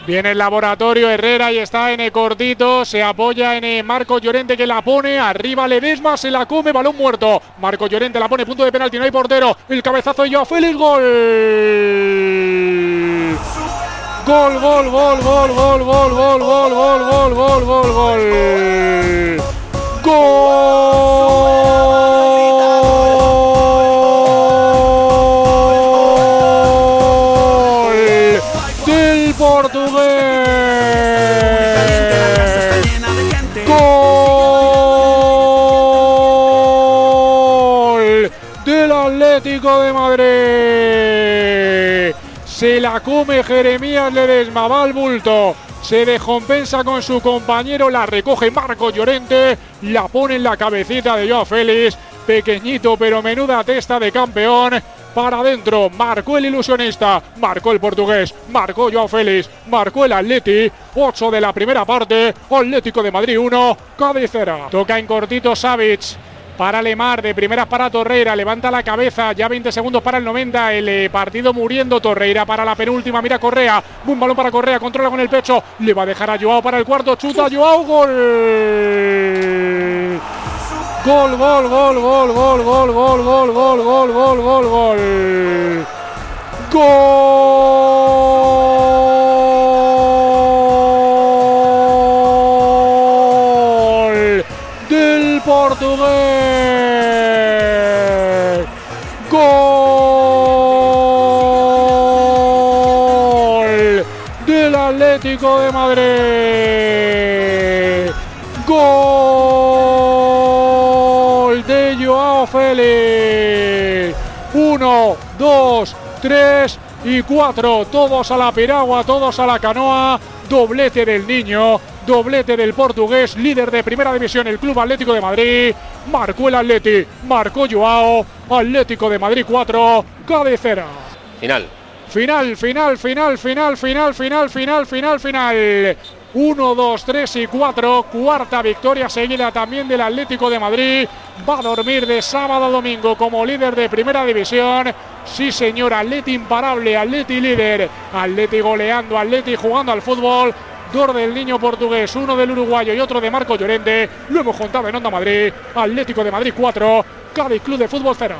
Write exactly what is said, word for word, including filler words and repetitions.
Viene el Laboratorio Herrera y está en el cortito, se apoya en el Marcos Llorente que la pone, arriba Ledesma, se la come, balón muerto. Marcos Llorente la pone, punto de penalti, no hay portero. El cabezazo de Joao Félix, gol. Gol, gol, gol, gol, gol, gol, gol, gol, gol, gol, gol, gol, gol. Gol del portugués. Gol del Atlético de Madrid. Se la come Jeremías Ledesma, va al bulto, se descompensa con su compañero, la recoge Marcos Llorente, la pone en la cabecita de Joao Félix, pequeñito pero menuda testa de campeón, para adentro, marcó el ilusionista, marcó el portugués, marcó Joao Félix, marcó el Atleti, ocho de la primera parte, Atlético de Madrid uno, Cádiz cero. Toca en cortito Savic. Para Lemar, de primeras para Torreira, levanta la cabeza, ya veinte segundos para el noventa, el eh, partido muriendo. Torreira para la penúltima, mira Correa, un balón para Correa, controla con el pecho, le va a dejar a Joao para el cuarto, chuta Joao, gol. Gol, gol, gol, gol, gol, gol, gol, gol, gol, gol, gol, gol, gol. Gol del portugués. Gol del Atlético de Madrid. Gol de Joao Félix. Uno, dos, tres y cuatro. Todos a la piragua, todos a la canoa. Doblete del niño, doblete del portugués, líder de primera división, el Club Atlético de Madrid. Marcó el Atleti, marcó Joao. Atlético de Madrid cuatro, Cádiz cero. Final. Final, final, final, final, final, final, final, final, final. uno, dos, tres y cuatro. Cuarta victoria seguida también del Atlético de Madrid. Va a dormir de sábado a domingo como líder de primera división. Sí, señor, Atleti imparable, Atleti líder. Atleti goleando, Atleti jugando al fútbol. Dos del niño portugués, uno del uruguayo y otro de Marcos Llorente. Lo hemos contado en Onda Madrid. Atlético de Madrid cuatro, Cádiz Club de Fútbol cero.